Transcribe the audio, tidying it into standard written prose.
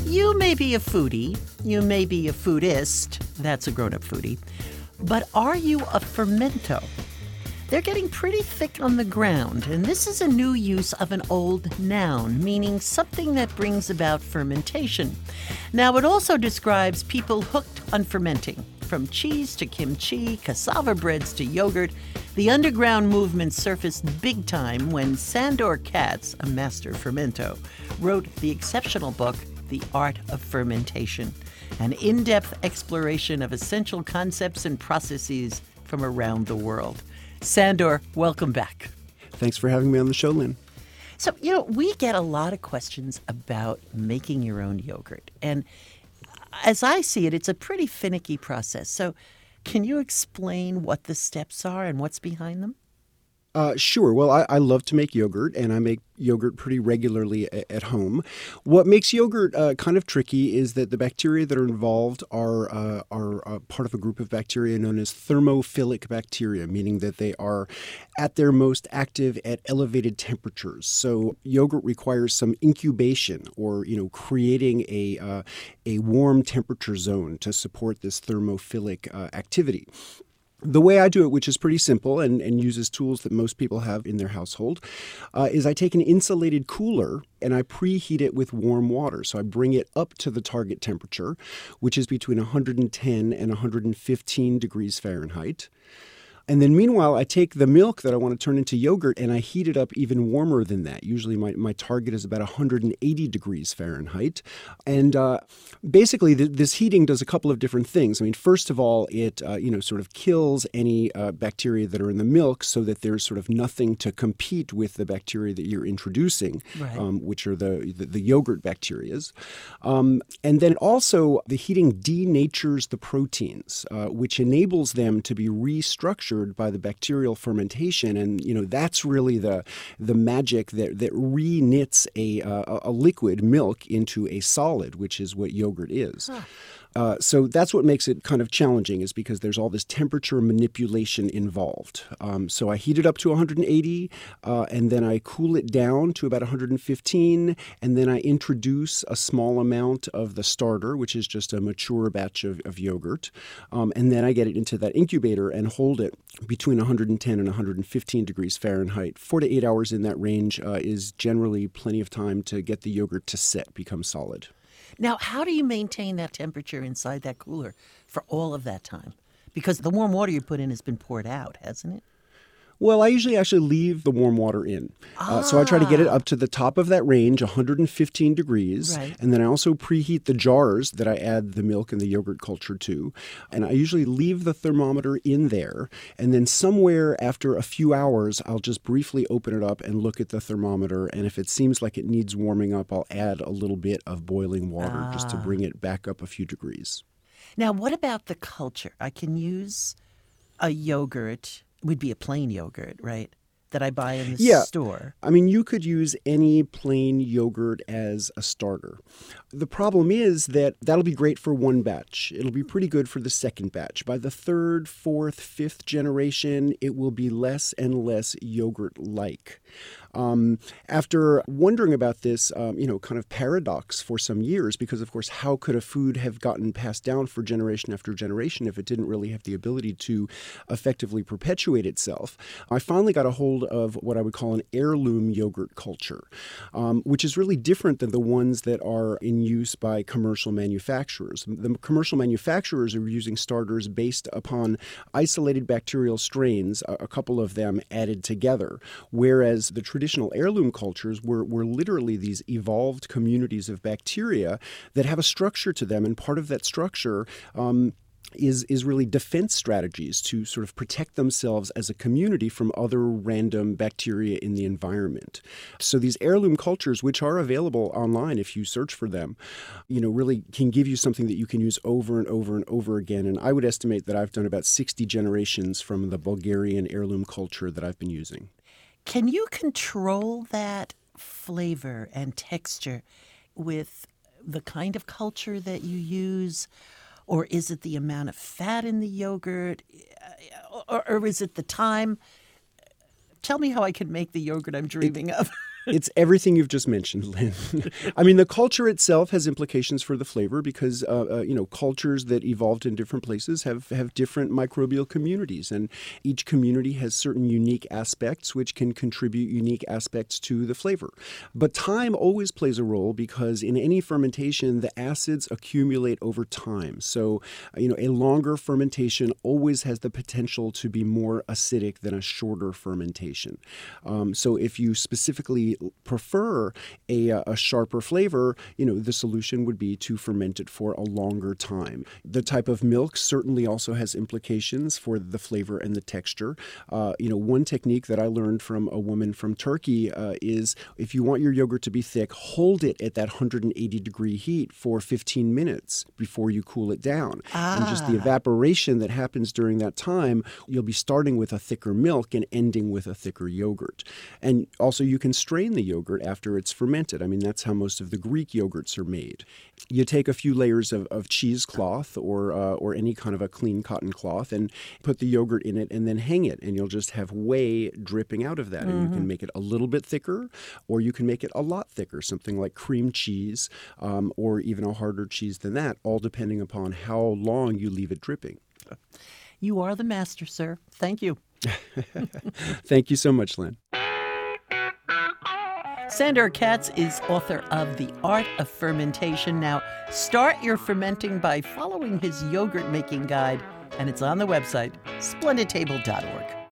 You may be a foodie, you may be a foodist, that's a grown-up foodie, but are you a fermento? They're getting pretty thick on the ground, and this is a new use of an old noun, meaning something that brings about fermentation. Now, it also describes people hooked on fermenting. From cheese to kimchi, cassava breads to yogurt, the underground movement surfaced big time when Sandor Katz, a master fermento, wrote the exceptional book, The Art of Fermentation, an in-depth exploration of essential concepts and processes from around the world. Sandor, welcome back. Thanks for having me on the show, Lynn. So, we get a lot of questions about making your own yogurt. And as I see it, it's a pretty finicky process. So can you explain what the steps are and what's behind them? Sure. Well, I love to make yogurt, and I make yogurt pretty regularly at home. What makes yogurt kind of tricky is that the bacteria that are involved are part of a group of bacteria known as thermophilic bacteria, meaning that they are at their most active at elevated temperatures. So yogurt requires some incubation, or creating a warm temperature zone to support this thermophilic activity. The way I do it, which is pretty simple and uses tools that most people have in their household, is I take an insulated cooler and I preheat it with warm water. So I bring it up to the target temperature, which is between 110 and 115 degrees Fahrenheit. And then meanwhile, I take the milk that I want to turn into yogurt and I heat it up even warmer than that. Usually my target is about 180 degrees Fahrenheit. And basically, this heating does a couple of different things. I mean, first of all, it sort of kills any bacteria that are in the milk so that there's sort of nothing to compete with the bacteria that you're introducing, right. Which are the yogurt bacterias. And then also, the heating denatures the proteins, which enables them to be restructured by the bacterial fermentation, and that's really the magic that re-knits a liquid milk into a solid, which is what yogurt is. Huh. So that's what makes it kind of challenging, is because there's all this temperature manipulation involved. So I heat it up to 180, and then I cool it down to about 115, and then I introduce a small amount of the starter, which is just a mature batch of yogurt, and then I get it into that incubator and hold it between 110 and 115 degrees Fahrenheit. 4 to 8 hours in that range is generally plenty of time to get the yogurt to set, become solid. Now, how do you maintain that temperature inside that cooler for all of that time? Because the warm water you put in has been poured out, hasn't it? Well, I usually actually leave the warm water in. So I try to get it up to the top of that range, 115 degrees. Right. And then I also preheat the jars that I add the milk and the yogurt culture to. And I usually leave the thermometer in there. And then somewhere after a few hours, I'll just briefly open it up and look at the thermometer. And if it seems like it needs warming up, I'll add a little bit of boiling water just to bring it back up a few degrees. Now, what about the culture? I can use a yogurt. Would be a plain yogurt, right, that I buy in the store. I mean, you could use any plain yogurt as a starter. The problem is that that'll be great for one batch. It'll be pretty good for the second batch. By the third, fourth, fifth generation, it will be less and less yogurt-like. After wondering about this, kind of paradox for some years, because, of course, how could a food have gotten passed down for generation after generation if it didn't really have the ability to effectively perpetuate itself? I finally got a hold of what I would call an heirloom yogurt culture, which is really different than the ones that are in use by commercial manufacturers. The commercial manufacturers are using starters based upon isolated bacterial strains, a couple of them added together, whereas the traditional heirloom cultures were literally these evolved communities of bacteria that have a structure to them, and part of that structure is really defense strategies to sort of protect themselves as a community from other random bacteria in the environment. So these heirloom cultures, which are available online if you search for them, really can give you something that you can use over and over and over again. And I would estimate that I've done about 60 generations from the Bulgarian heirloom culture that I've been using. Can you control that flavor and texture with the kind of culture that you use? Or is it the amount of fat in the yogurt? Or is it the time? Tell me how I can make the yogurt I'm dreaming of. It's everything you've just mentioned, Lynn. I mean, the culture itself has implications for the flavor because, cultures that evolved in different places have different microbial communities. And each community has certain unique aspects which can contribute unique aspects to the flavor. But time always plays a role because in any fermentation, the acids accumulate over time. So, a longer fermentation always has the potential to be more acidic than a shorter fermentation. So if you specifically prefer a sharper flavor, the solution would be to ferment it for a longer time. The type of milk certainly also has implications for the flavor and the texture. One technique that I learned from a woman from Turkey is if you want your yogurt to be thick, hold it at that 180-degree heat for 15 minutes before you cool it down. And just the evaporation that happens during that time, you'll be starting with a thicker milk and ending with a thicker yogurt. And also you can strain the yogurt after it's fermented. I mean, that's how most of the Greek yogurts are made. You take a few layers of cheesecloth or any kind of a clean cotton cloth and put the yogurt in it and then hang it. And you'll just have whey dripping out of that. And you can make it a little bit thicker or you can make it a lot thicker, something like cream cheese or even a harder cheese than that, all depending upon how long you leave it dripping. You are the master, sir. Thank you. Thank you so much, Lynn. Sandor Katz is author of The Art of Fermentation. Now, start your fermenting by following his yogurt making guide, and it's on the website, splendidtable.org.